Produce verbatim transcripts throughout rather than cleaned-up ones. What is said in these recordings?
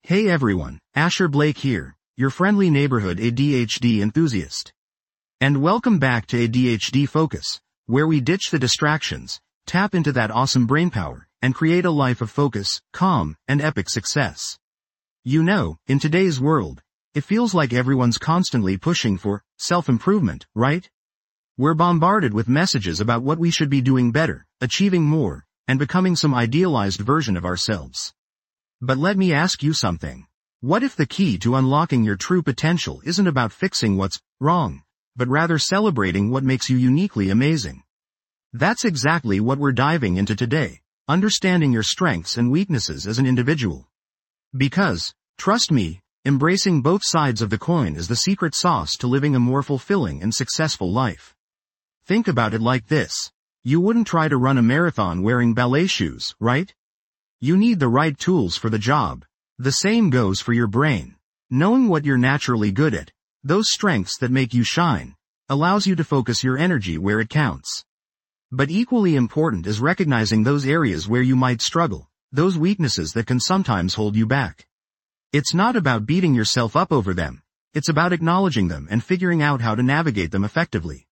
Hey everyone, Asher Blake here, your friendly neighborhood A D H D enthusiast. And welcome back to A D H D Focus, where we ditch the distractions, tap into that awesome brainpower, and create a life of focus, calm, and epic success. You know, in today's world, it feels like everyone's constantly pushing for self-improvement, right? We're bombarded with messages about what we should be doing better, achieving more, and becoming some idealized version of ourselves. But let me ask you something. What if the key to unlocking your true potential isn't about fixing what's wrong, but rather celebrating what makes you uniquely amazing? That's exactly what we're diving into today, understanding your strengths and weaknesses as an individual. Because, trust me, embracing both sides of the coin is the secret sauce to living a more fulfilling and successful life. Think about it like this. You wouldn't try to run a marathon wearing ballet shoes, right? You need the right tools for the job. The same goes for your brain. Knowing what you're naturally good at, those strengths that make you shine, allows you to focus your energy where it counts. But equally important is recognizing those areas where you might struggle, those weaknesses that can sometimes hold you back. It's not about beating yourself up over them, it's about acknowledging them and figuring out how to navigate them effectively.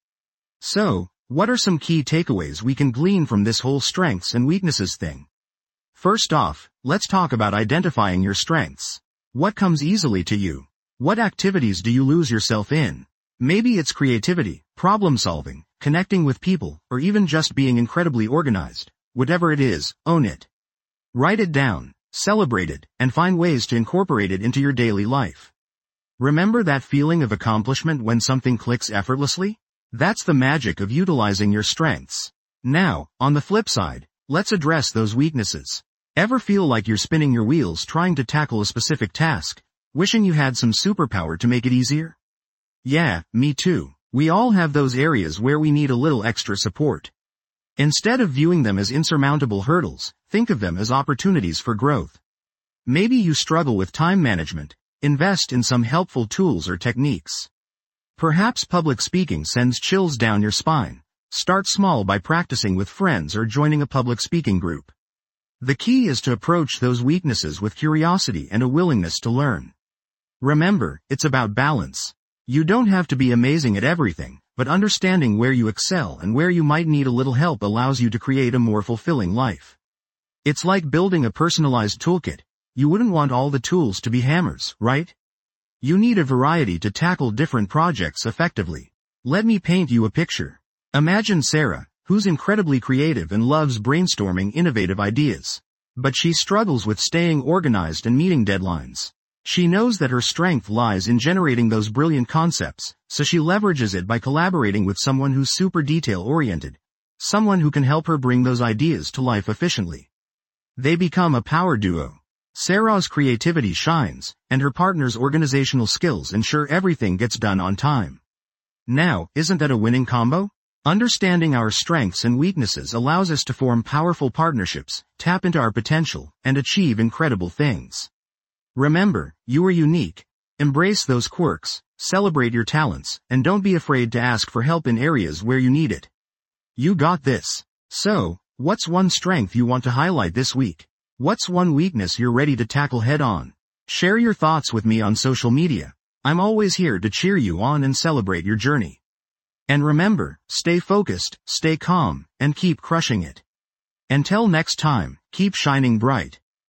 So, what are some key takeaways we can glean from this whole strengths and weaknesses thing? First off, let's talk about identifying your strengths. What comes easily to you? What activities do you lose yourself in? Maybe it's creativity, problem solving, connecting with people, or even just being incredibly organized. Whatever it is, own it. Write it down, celebrate it, and find ways to incorporate it into your daily life. Remember that feeling of accomplishment when something clicks effortlessly? That's the magic of utilizing your strengths. Now, on the flip side, let's address those weaknesses. Ever feel like you're spinning your wheels trying to tackle a specific task, wishing you had some superpower to make it easier? Yeah, me too. We all have those areas where we need a little extra support. Instead of viewing them as insurmountable hurdles, think of them as opportunities for growth. Maybe you struggle with time management. Invest in some helpful tools or techniques. Perhaps public speaking sends chills down your spine. Start small by practicing with friends or joining a public speaking group. The key is to approach those weaknesses with curiosity and a willingness to learn. Remember, it's about balance. You don't have to be amazing at everything, but understanding where you excel and where you might need a little help allows you to create a more fulfilling life. It's like building a personalized toolkit. You wouldn't want all the tools to be hammers, right? You need a variety to tackle different projects effectively. Let me paint you a picture. Imagine Sarah, who's incredibly creative and loves brainstorming innovative ideas. But she struggles with staying organized and meeting deadlines. She knows that her strength lies in generating those brilliant concepts, so she leverages it by collaborating with someone who's super detail-oriented. Someone who can help her bring those ideas to life efficiently. They become a power duo. Sarah's creativity shines, and her partner's organizational skills ensure everything gets done on time. Now, isn't that a winning combo? Understanding our strengths and weaknesses allows us to form powerful partnerships, tap into our potential, and achieve incredible things. Remember, you are unique. Embrace those quirks, celebrate your talents, and don't be afraid to ask for help in areas where you need it. You got this. So, what's one strength you want to highlight this week? What's one weakness you're ready to tackle head on? Share your thoughts with me on social media. I'm always here to cheer you on and celebrate your journey. And remember, stay focused, stay calm, and keep crushing it. Until next time, keep shining bright.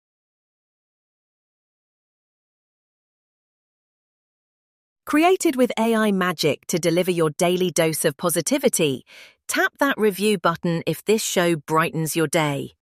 Created with A I magic to deliver your daily dose of positivity, tap that review button if this show brightens your day.